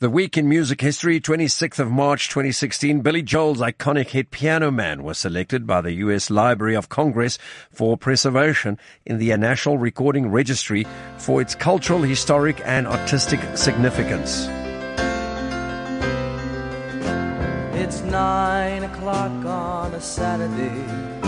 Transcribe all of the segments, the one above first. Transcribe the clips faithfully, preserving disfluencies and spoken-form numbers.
The Week in Music History, twenty-sixth of March twenty sixteen, Billy Joel's iconic hit Piano Man was selected by the U S Library of Congress for preservation in the National Recording Registry for its cultural, historic, and artistic significance. It's nine o'clock on a Saturday.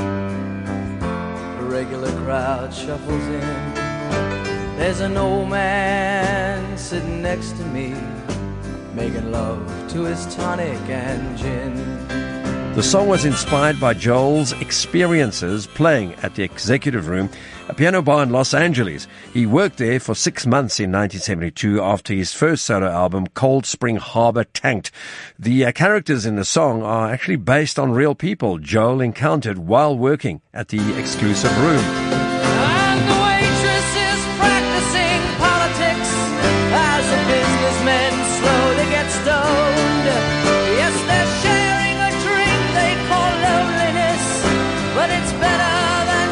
A regular crowd shuffles in. There's an old man sitting next to me, making love to his tonic and gin. The song was inspired by Joel's experiences playing at the Executive Room, a piano bar in Los Angeles. He worked there for six months in nineteen seventy-two after his first solo album, Cold Spring Harbor, tanked. The uh, characters in the song are actually based on real people Joel encountered while working at the exclusive room. And the waitress is practicing politics as a businessman slowly get stoned. Yes, they're sharing a drink they call loneliness, but it's better than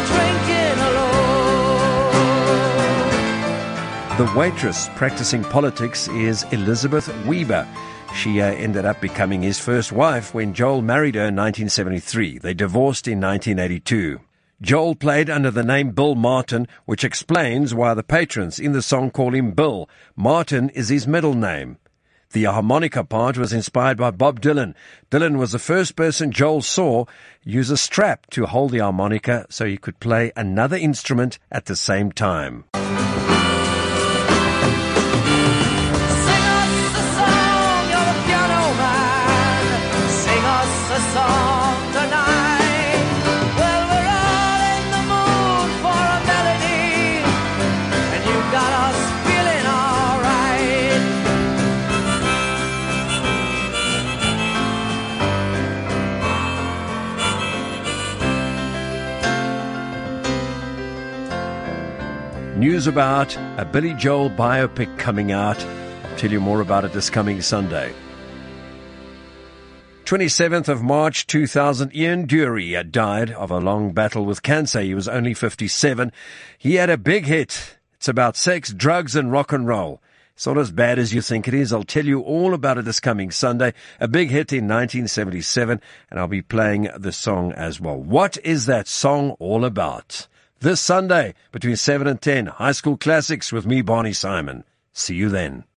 drinking alone. The waitress practicing politics is Elizabeth Weber. She uh, ended up becoming his first wife when Joel married her in nineteen seventy-three. They divorced in nineteen eighty-two. Joel played under the name Bill Martin, which explains why the patrons in the song call him Bill. Martin is his middle name. The harmonica part was inspired by Bob Dylan. Dylan was the first person Joel saw use a strap to hold the harmonica so he could play another instrument at the same time. Sing us a song, you're the piano man. Sing us a song tonight. Well, we're all in the mood for a melody, and you got us feeling all right. News about a Billy Joel biopic coming out. I'll tell you more about it this coming Sunday. twenty-seventh of March two thousand, Ian Dury died of a long battle with cancer. He was only fifty-seven. He had a big hit. It's about sex, drugs, and rock and roll. It's not as bad as you think it is. I'll tell you all about it this coming Sunday. A big hit in nineteen seventy-seven, and I'll be playing the song as well. What is that song all about? This Sunday, between seven and ten, High School Classics with me, Barney Simon. See you then.